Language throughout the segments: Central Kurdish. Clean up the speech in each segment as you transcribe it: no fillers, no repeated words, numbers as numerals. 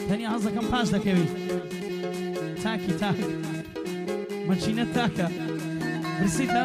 تەنیا حەز دەکەم پاش دەکەویت تاکی تاک مەچینە تاکە برسیتە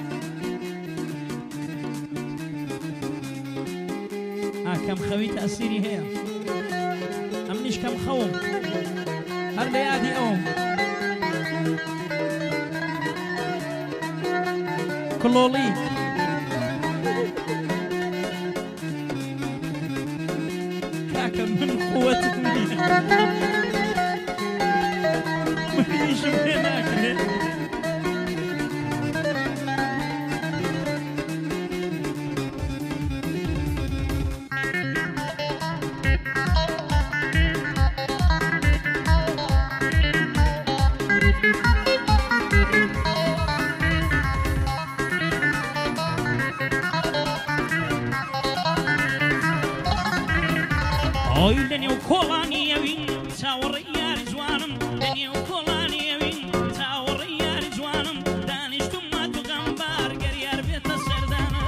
کەم خەویت ئەسیری هەیە ئەمنیش کەم خەوم هەر لە یادی ئەوم کڵۆڵی کاکە من قووەتت نییە منیشم پێ ناکرێت ئۆی لە نێو کۆڵانیەوین چاوەڕێی یاری جوانم لە نێو کۆڵانیەوین چاوەڕێی یاری جوانم دانیشتم ماتو غەمبار گەریار بێتە سەردانە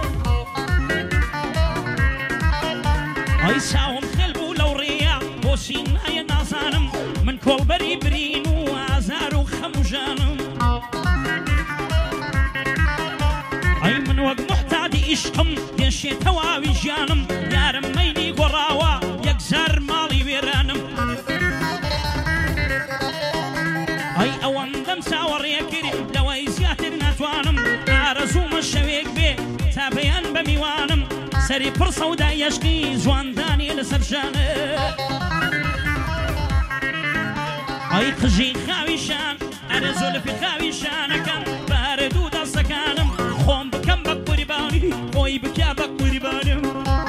ئەی چاوم خێل بوو لەو ڕێیە بۆ سینایە نازانم من کۆڵبەری برین و ئازار و خەم و ژانم ئەی من وەک محتادی عیشقم دێشێتەوە ئاوی ژیانم یارم مەیلی گۆڕاوە یەکجار ماڵی وێرانم ئەی ئەوەندەم چاوەڕێ کرد لەوەی زیاتر ناتوانم ئارەزوومە شەوێک بێ تا بەیان بە میوانم سەری پڕ سەودا یەشقی جواندانی لەسەر ژانە ئەی قژی خاویشان ئەرە زۆلفی خاویشانەکەم بارە دوو دەستەکانم خۆم بکەم بە قوربانی خۆی بکە بە قوربانم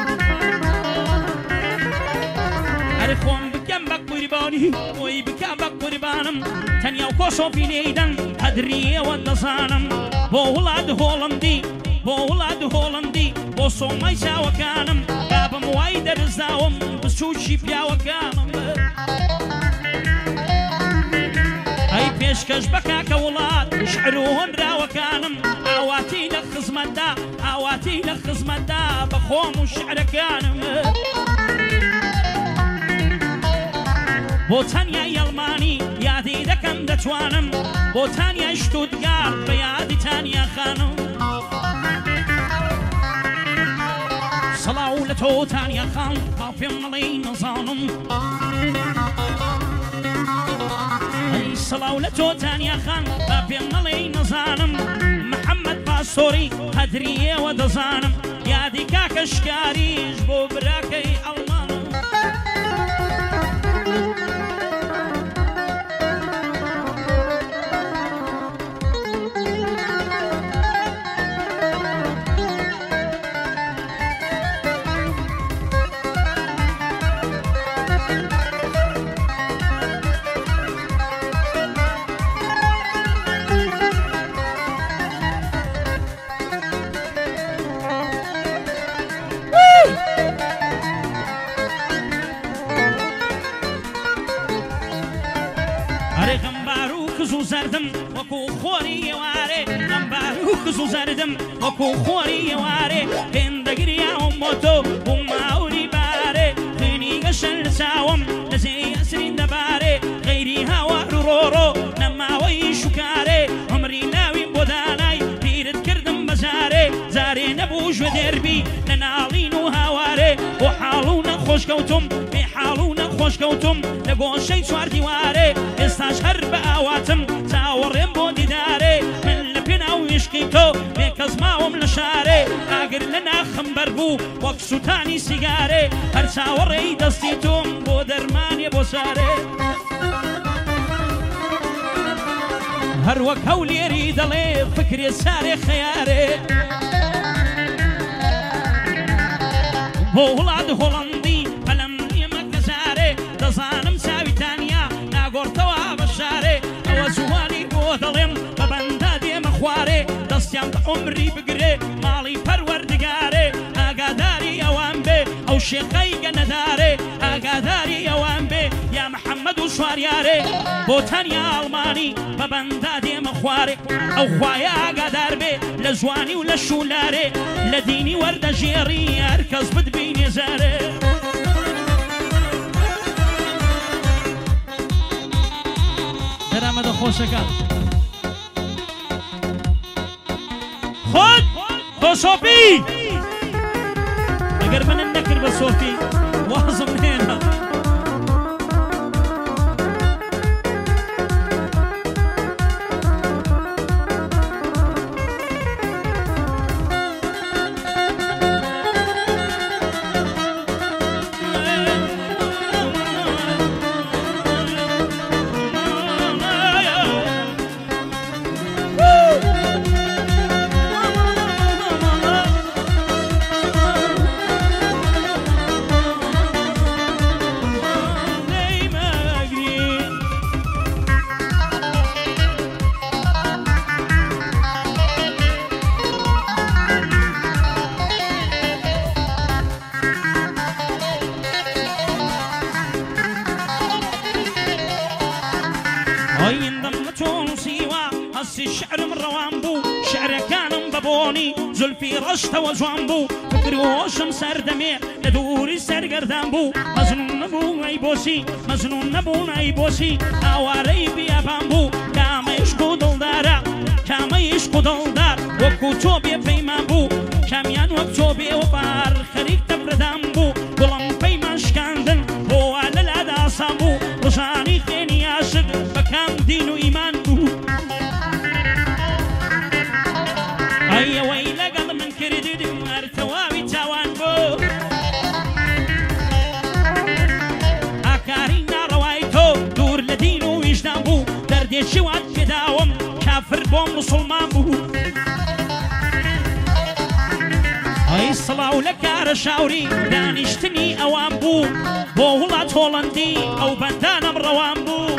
ئەرە خۆم بکەم بە قوربانی خۆی بکە بە قوربانم تەنیا و کۆشۆفی لێیدەن قەدریەوە دەزانم بۆ وڵات هۆڵندی بۆ وڵات هۆڵندی بۆ سۆمای چاوەکانم بابم وای دەرزاوم بچووکی پیاوەکانم ئەی پێشکەش بە کاکە وڵات شعر و هۆنراوەکانم ئاواتی لە خزمەتدا ئاواتی لە خزمەتدا بە خۆم و شعرەکانم بۆ تەنیای ئەڵمانی یادی دەکەم دەتوانم بۆ تانیای شتوتگارت بە یادی تانیا خانم سەڵاو لە تۆ تانیا خان با پێم مەڵێی نەزانم ئەی سەڵاو لە تۆ تانیا خان با پێم مەڵێی نەزانم محەممەد پاسۆری قەدریەوە دەزانم یادی کاکە شکاریش بۆ براکەی ئەڵمانم زردم وەکو خۆری ئێوارێ غەمبار و کز و زەردم وەکو خۆری ئێوارێ هێندەگریاوم بۆ تۆ و ماوری بارێ خوێنی گەشەن لە چاوم لە زێی ئەسرین دەبارێ غەیری هاوار و ڕۆڕۆ نەماوەی شوکارێ عمری لاویم بۆ دانای پیرت کردم بەجارێ جارێ نەبوو ژوێ دێربی لە ناڵین و هاوارێ بۆ حاڵ و نەخۆشکەوتم بێ حاڵ و نەخۆشکەوتم لە گۆشەی چوار دیوارێ ئێستاش هەر بە ئاواتم چاوەڕێم بۆ دیدارێ من لە پێناو عیشقی تۆ بێ کەس ماوەم لە شارێ ئاگر لە ناخم بەربوو وەک سوتانی سیگارێ هەر چاوەڕێی دەستی تۆم بۆ دەرمانێ بۆ سارێ هەر وەک هەولێری دەڵێ فکرێ سارێ خەیارێ بۆ وڵات هۆڵەندی پەلەم نیەمە گەزارێ دەزانم چاویتانیا ناگۆڕتەوە بە شارێ ئەوە زوانی بۆ دەڵێم بە بەندا دێمە خوارێ دەستیان بە عمری بگرێ ماڵی پەروەردگارێ ئاگاداری ئەوان بێ ئەو شێخەی گەنەدارێ ئاگاداری ئەوان بێ یا محەممەد و شواریارێ بۆ تەنیا ئەڵمانی بە بەندا دێمە خوارێ ئەو خوایە ئاگادار بێ لە جوانی و لە شولارێ لە دینی وەردەژێڕی هەر کەس بتبینێ زارێ خۆشەکە خۆت تۆ سۆپی ئەگەر منم نەکرد بە سۆپی وازم هێنا شعرم روان بو شعر كانم ببوني زلفي رشت وجوان بو فكر وشم سردمي لدوري سرگردان بو مزنون نبو اي بوسي مزنون نبو اي بوسي اواري بيابان بو كاما يشكو دلدارا كاما يشكو دلدار وكو توبي بيمان بو كاميان وكو بي وبار خريك تبردان بو قلم بيمان شكاندن بو على الأدا صامبو وشاني خيني عاشق بكام دين وإيمان بو أي ويلا قل من كردد مرتوابي تاوان بو أكارينا روايتو دور لدينو ويجدان بو دردي شوات كداوم كافر بو مسلمان بو أي الصلاة لك رشاوري دانشتني أوان بو بو ولات هولندي أو بندانم روان بو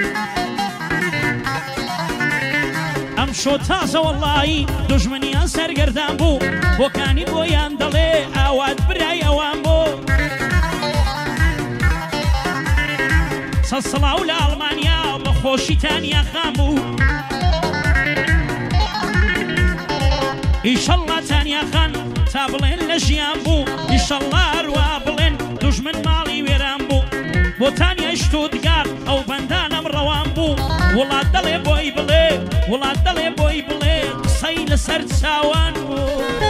شو تازه والله دجمني سرگردان بو وكاني بويان دلي اواد براي اوان بو صلاة لألمانيا بخوشي تانيا خامبو إن شاء الله تانيا خان تابلين لجيان بو إن شاء الله روابلين دجمن مالي ويران بو بو تانيا شتودگار او بندانم روان بو ولا دلي بوي بلي ولا دلي بوي بلي قصي لسرد ساوان بو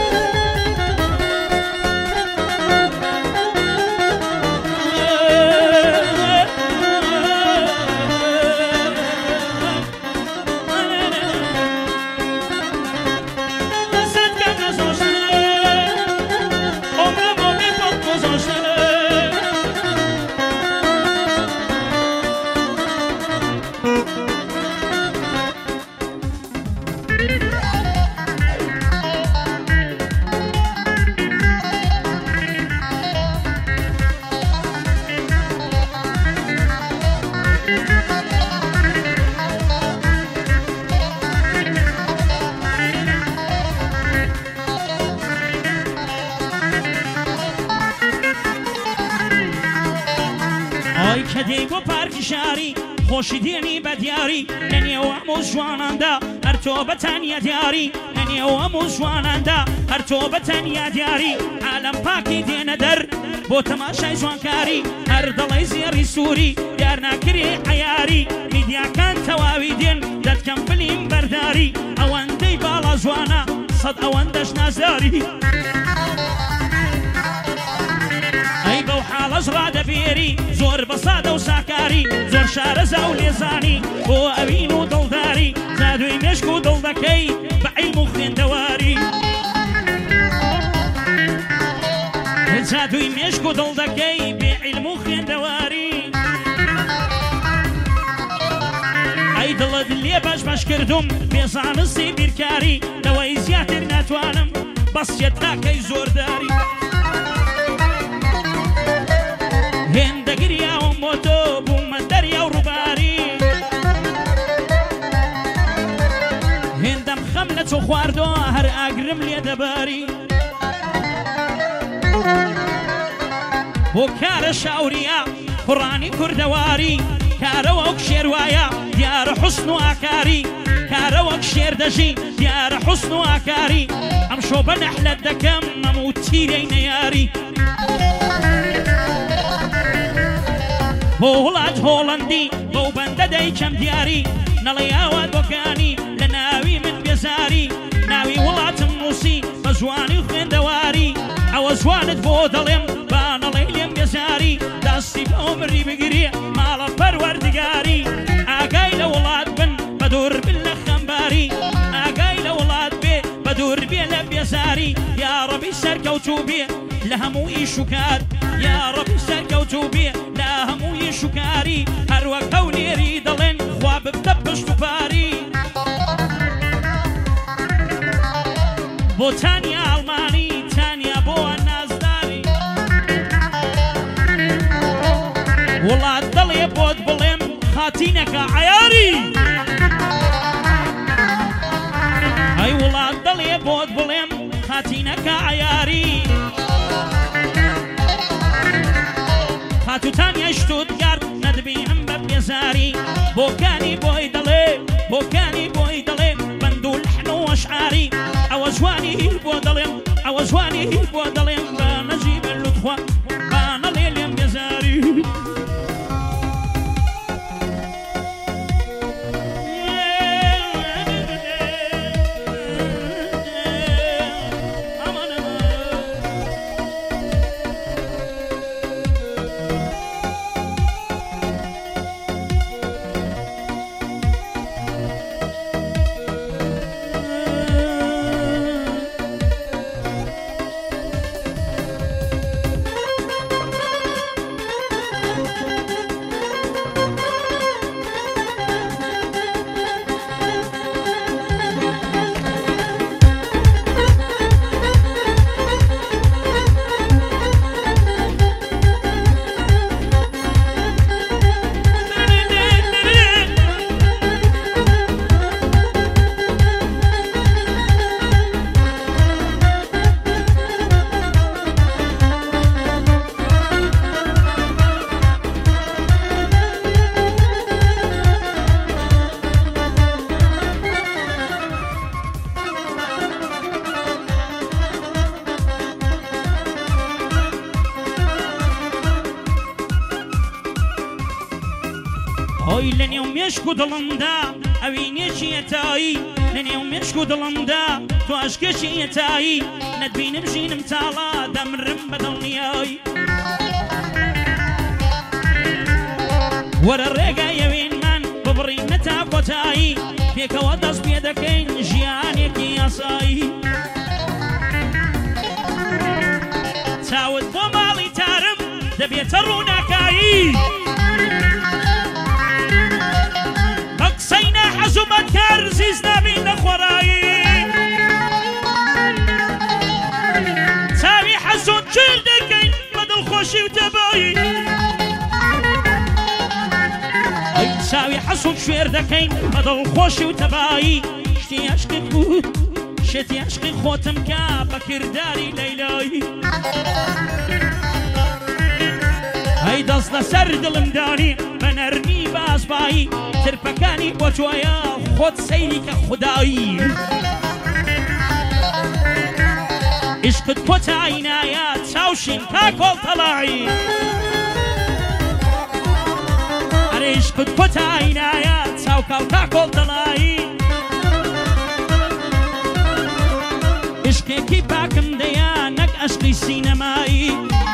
كديقو بارك شاري خوشي ديني بدياري لني واموز جوانان دا هرتوبة تانيا دياري لني واموز جوانان دا هرتوبة تانيا دياري عالم باكي دين در بو تماشاي جوانكاري هر دلي زياري سوري دارنا كري عياري ميديا كان تواوي دين داد كم فيلم برداري اوان دي بالا جوانا صد اوان داش نازاري أي بو حال أجراد فيري زور بصادة وساكاري زور شارزة وليزاني بو أبين ودلداري زادو يمشكو دلدكي بعلم خين دواري زادو يمشكو دلدكي بعلم خين دواري أي دلد اللي باش كردم بيزان السيبير كاري لو زياتر ناتوانم بس يداكي زور داري هندگريا وموتو بومندريا ورباري هندم خملة وخواردو هر اقرم لي دباري وكار شاوريا قراني كردواري كاروك شيروايا ديار حسن وعكاري كاروك شير دجي ديار حسن وعكاري امشو بنحلة دكم مموتي نياري بو ولاد هولندي بو بنده دي كم دياري نەڵێ ئاوات بۆکانی لە ناوی من بێزاری ناوی وڵاتم نووسی بە جوانی و خوێندەواری ئەوە جوانت بۆ دەڵێم با نەڵێ لێم بێزاری دەستی بۆ مری بگرێ ماڵە پەروەردگاری ئاگای لە وڵات بن بە دوور بن لە خەمباری ئاگای لە وڵات بێ بە دوور بێ لە بێزاری یا ڕەبی سەرکەوتوو بێ لە هەموو ئیش و کار یا ڕەبی سەرکەوتوو بێ لە هەموو ئیش و کاری هەروەک ئەو لێری دەڵێن خوا ببدە پشت و پاری بۆ تانیا ئەڵمانی تانیا بۆ نازداری وڵات دڵێ بۆت بڵێم خاتینەکە عەیاری ئەی وڵات دڵێ بۆت بڵێم خاتینەکە عەیاری خاتوتانیای شتوتگارت نەدبینم بە بێزاری بۆکانی بۆی دەڵێ بۆکانی بۆی دەڵێ بەند و لەحن و ئەشعاری ئەوە جوانی هیر بۆ دەڵێم ئەوە جوانی هیر بۆ دەڵێم بە نەجیبە لوتخوا با نەڵێ لێم بێزاری هۆی لە نێو مێشک و دڵمدا ئەوینێکی ئەتایی لە نێو مێشک و دڵمدا تۆ ئەشکێکی ئەتایی نەتبینم ژینم تاڵا دەمرم بە دڵنیایی وەرە ڕێگای ئەوێنمان ببڕینە تا کۆتایی پێکەوە دەست پێ دەکەین ژیانێکی یاسایی چاوت بۆ ماڵی تارم دەبێتە ڕووناکایی بەقسەی نەحەزومەت کار زیز نابینە خۆرایی چاوی حەزۆت چێر دەکەین بە دڵخۆشی و تەبایی ئەی چاوی حەزۆت شوێر دەکەین بە دڵخۆشی و تەبایی شتی عەشقی بود شتی عەشقی خۆتم کە بە کرداری لەیلایی ئەی دەست لەسەر دڵم دانی بە نەرمی باسبایی ترپەکانی بۆ تۆیە خۆت سەیری کە خودایی عشقت کۆتایی نایە چاوشین تا کۆڵتەڵایی ئەرێ عشقت کۆتایی نایە چاوکاو تا کۆڵتەڵایی عشقێکی پاکم دەیە نەک عەشقی سینەمایی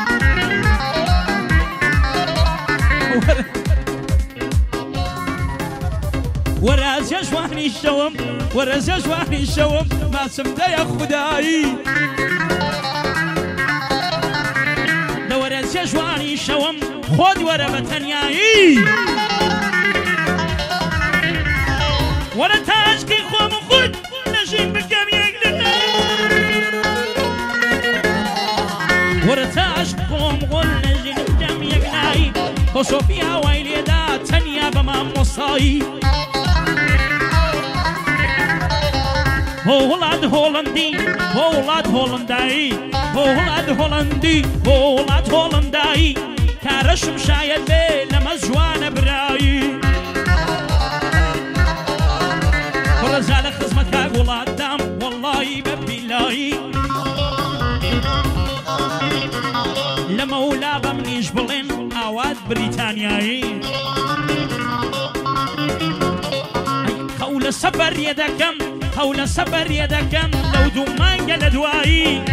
وەرازە جوانی شەوم وەرازە جوانی شەوم ماسم دەیە خودایی لە وەرازە جوانی شەوم خۆت وەرە بە تەنیایی وەرە تا عەشقی خۆم و خۆت نەژین بکەم یەک وەرە تا عەشق خۆم خۆت نەژین بکەم یەک نایی تۆ سۆفی هاوای لێدا تەنیا بە مامۆستایی بۆ وڵات هۆڵەندی بۆ وڵات هۆڵەندایی بۆ وڵات هۆڵەندی بۆ وڵات هۆڵەندایی کارەشم شاید بێ لەمە جوانە برایی ڕەزا لە خزمەت کاک وڵاتدام وەڵڵایی بە بیلایی لە مەولا بە منیش بڵێن ئاوات بریتانیایی سفر يدكم هول سفر يدكم لو دومان قال دوائي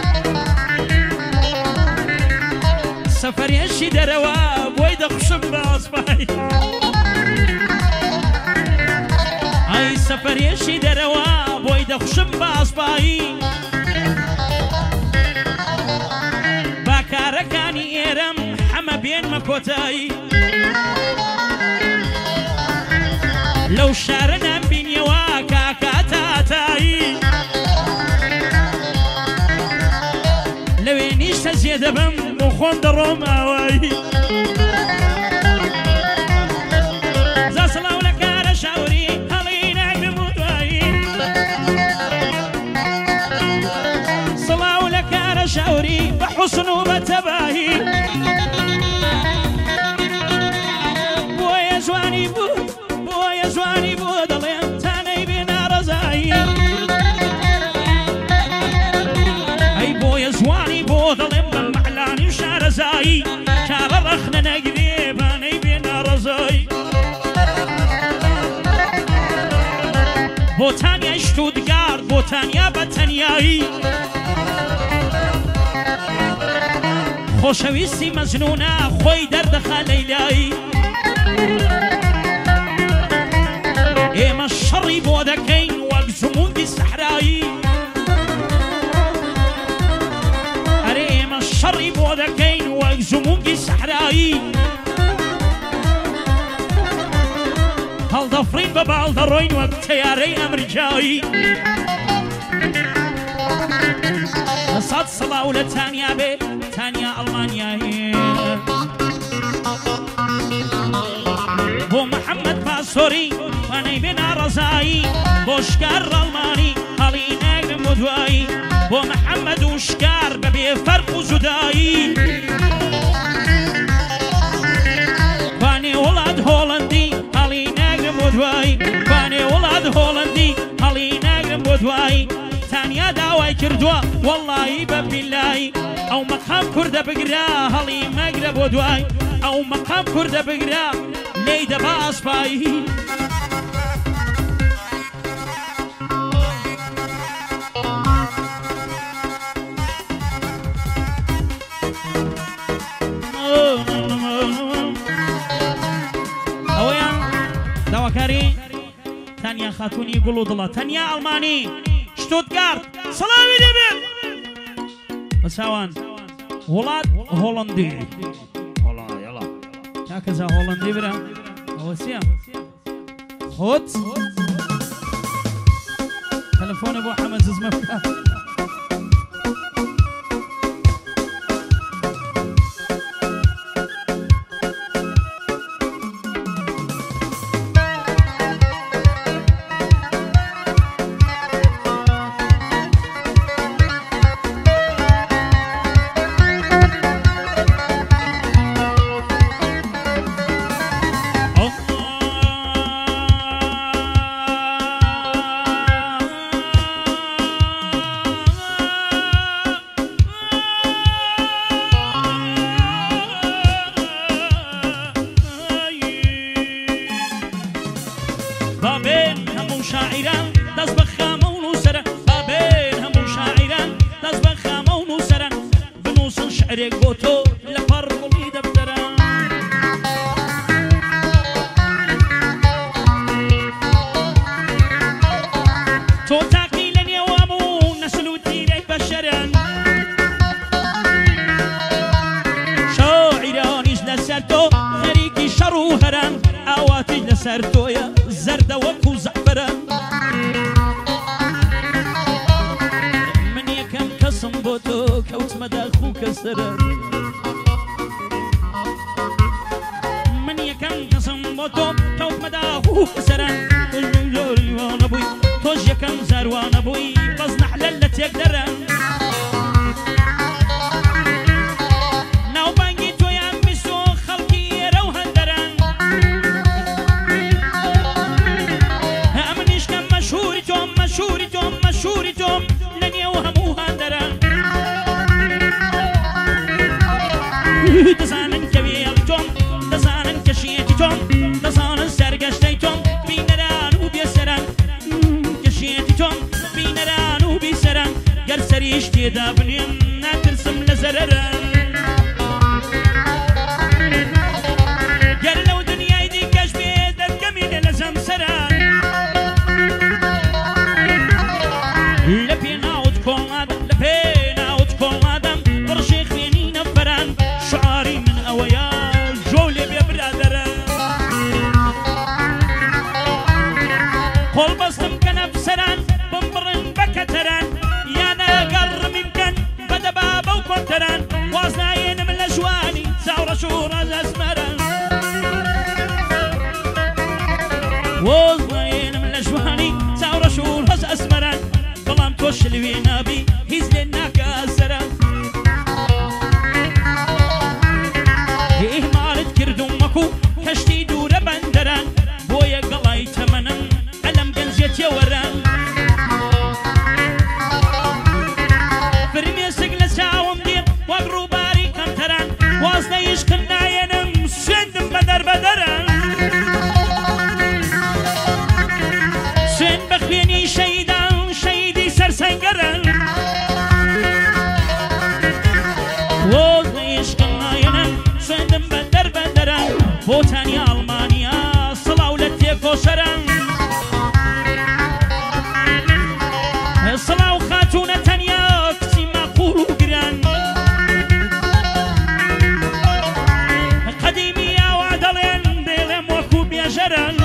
سفر يشي درواب ويدا خشب باصباي اي سفر يشي درواب ويدا خشب باصباي باكاركاني ايرم حما بين مكوتاي لو شارنا بين يواكا كاتاتاي لو ينيش تزيد بم وخون دروم اواي زا صلاو لك على شاوري هلينا بمودواي صلاو لك على شاوري بحسن وبتباهي بويا زواني بود بويا زواني بود الله تاني بنا رزاي اي بويا زواني بود الله معلاني شار زاي شار رخنا نقريب اني بنا رزاي بوتانيا شتوتغارت بوتانيا بتانياي خوشويستي مجنونة خوي دردخا ليلاي إيما الشر بودكين واقزمون دي السحراي أري إيما الشر بودكين واقزمون دي السحراي هل ضفرين ببعض الروين وبتياري أمريكاي صاد صلاة ولا تانيا بي تانيا ألمانيا بو محمد باسوري واني بنا رزاي بوشكار ألماني هلينا بمدواي بو محمد وشكار ببي فرق وزداي واني ولاد هولندي هلينا بمدواي واني ولاد هولندي هلينا بمدواي تانيا داوای کردووە والله بەبیلای ئەو مەقام کوردە بگرا هەڵی مەگرە بۆ دوای ئەو مەقام کوردە بگرا لێی دەبا ئاسپایی ئەوەیان داواکاری تانیا خاتونی گوڵ و دڵە تەنیا ئەڵمانی شتوتغارت سلامي دبل بساوان ولاد هولندي والله يلا هكذا هولندي برا اوسيا خد تلفون ابو حمد زمفكا بابين همو شاعران دز بخامه و نوسرن بابين همو شاعران دز بخامه و نوسرن بنوسن شعرك بوتو لفر قلي دفتران تو تاقيلا يوامو نسلو ديري بشرن شاعرانيش لسرتو خريقي شرو هرن اواتي لسرتو يا زرد وكو زعفران من يكم كسم بوتو كوت مداخو كسران من يكم كسم بوتو كوت مداخو كسران وانا بوي توج يكم زروان ابوي بزنح للت يقدرن ناو بانجي تو يا مسو خلقي روهن درن مشهورتم لن يوهموها درن دزانن كبيرتم دزانن كشيتتم دزانن سرقشتيتم بينران وبيسرن لێدا بنێم ناترسم لە زەرەرە گەر لەو دنیای دیکەش بێ دەرگەمێنێ لە زەمسەران لە پێناوت کۆڵادەم لە پێناوت کۆڵادەم بڕژێ خوێنی نەفەران شعاری من ئەوەیە جۆ لێ بێ برادەرە قۆڵ بەستم کە نەفسەران بمبڕن بە کەتەران یانە گەڕمی بکەن بەدەبا بەو کۆنتەران واز نایێنم لە ژوانی چاوڕەش و ڕەز ئەسمەران واز نایێنم لە ژوانی چاوڕەش و ڕەز ئەسمەران بەڵام تۆ شلوێ نابی هیچ لێ ناکە سەرە ئیهمالت کردوم وەکو کەشتی دوورە بەندەران بۆیە گەڵای تەمەنم ئەلەم گەنجێتیە وەران فرمێسک لە چاوم دێت وەک ڕووباری کەمتەران وازنەی عشقم نایەنم سوێندم بە دەربەدەران سوێن بە خوێنی شەیدان شەیدی سەرسەنگەران وازنەی عشقم نایەنم سوێندم بە دەربەدەران بۆتانی ئەڵمانیا سڵاو لە تێکۆشەران سڵاو خاتونە تەنیا کچی مەقوڵ و گران قەدیمی ئاوا دەڵێن دێڵێم وەکو بێژەران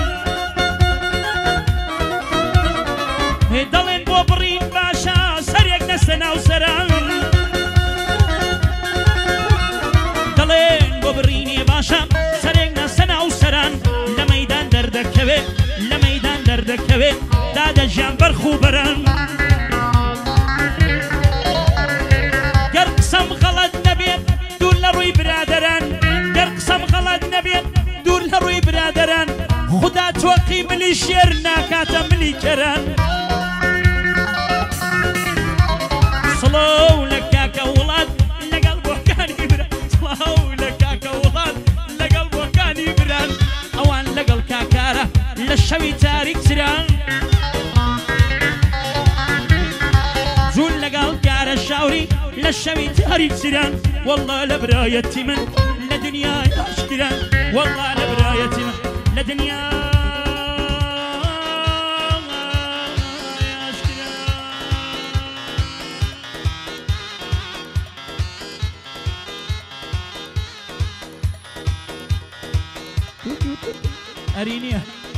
دەڵێن بۆ بڕین باشە سەرێک نەستە ناو سەران دەڵێن بۆ بڕینێ باشە سەرێک نەستە ناو سەران لە مەیدان دەردەکەوێ لە مەیدان دەردەکەوێ دادەژیان بەرخ و بەران گەر قسەم غەڵەت نەبێت دوور لە ڕووی برادەران گەر قسەم غەڵەت نەبێت دوور لە ڕووی برادەران خوددا تۆقی ملی شێر ناکاتە ملی کەران سڵاو لە کاکە وڵات لەگەڵ بۆکانی بران سڵاو لە کاکە وڵات لەگەڵ بۆکانی بران ئەوان لەگەڵ کاکارە لە شەوی تاریک چران جوون لەگەڵ کارە شاوری لە شەوی تاریک چران وەڵڵا لە برایەتی من لە دنیای ئاشکران وەڵڵا لە برایەتی من لە دنیای ئاشکران ئەرینیە